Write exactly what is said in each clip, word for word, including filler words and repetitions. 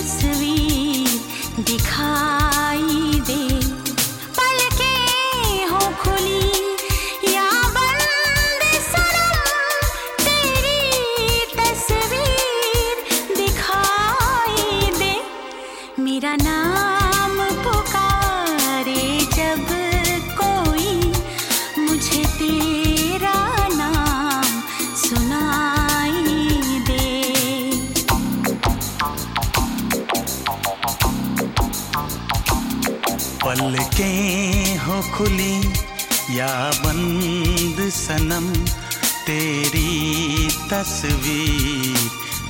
तस्वीर दिखाई दे। पलकें हो खुली या बंद सनम, तेरी तस्वीर दिखाई दे। मेरा नाम पुकारे जब कोई, मुझे तेरा नाम सुनाई दे। पलकें हो खुली या बंद सनम, तेरी तस्वीर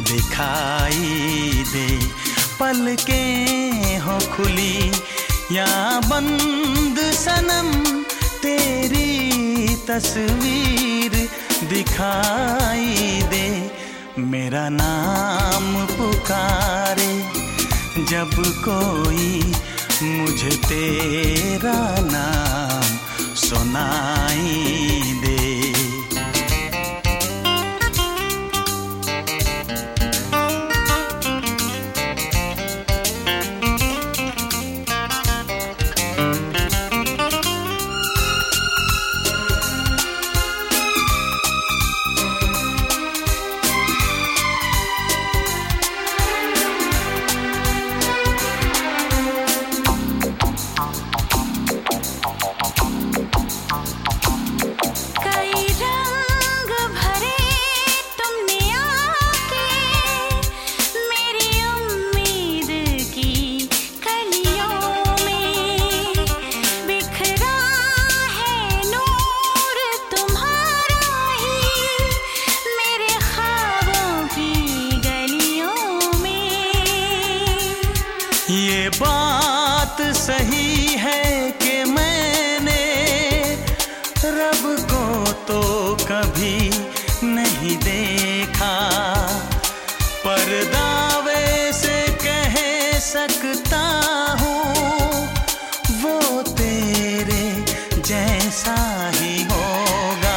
दिखाई दे। पलकें हो खुली या बंद सनम, तेरी तस्वीर दिखाई दे। मेरा नाम पुकारे जब कोई, मुझे तेरा नाम सुनाई दे। ये बात सही है कि मैंने रब को तो कभी नहीं देखा, पर दावे से कह सकता हूँ वो तेरे जैसा ही होगा।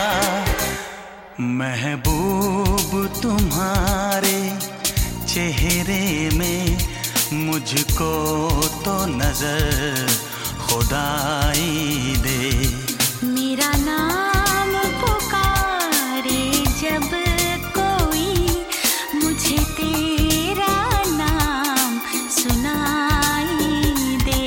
महबूब तुम्हारे चेहरे में मुझको तो नजर खुदाई दे। मेरा नाम पुकारे जब कोई, मुझे तेरा नाम सुनाई दे।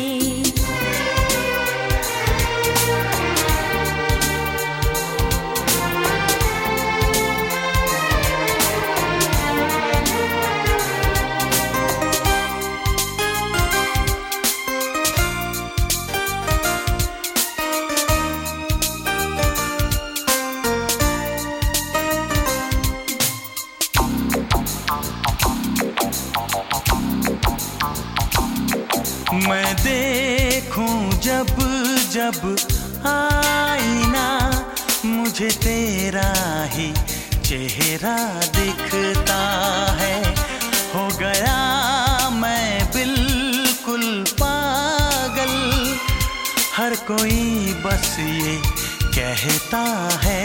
मैं देखूं जब जब आईना, मुझे तेरा ही चेहरा दिखता है। हो गया मैं बिल्कुल पागल, हर कोई बस ये कहता है।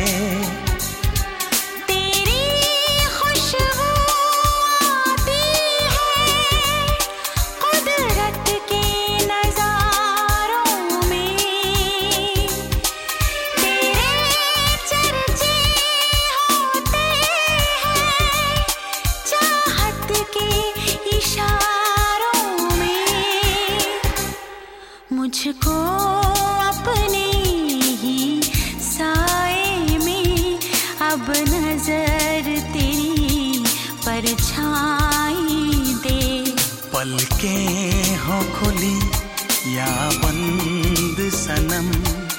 मुझको अपने ही साए में अब नजर तेरी परछाई दे। पलकें हो खुली या बंद सनम,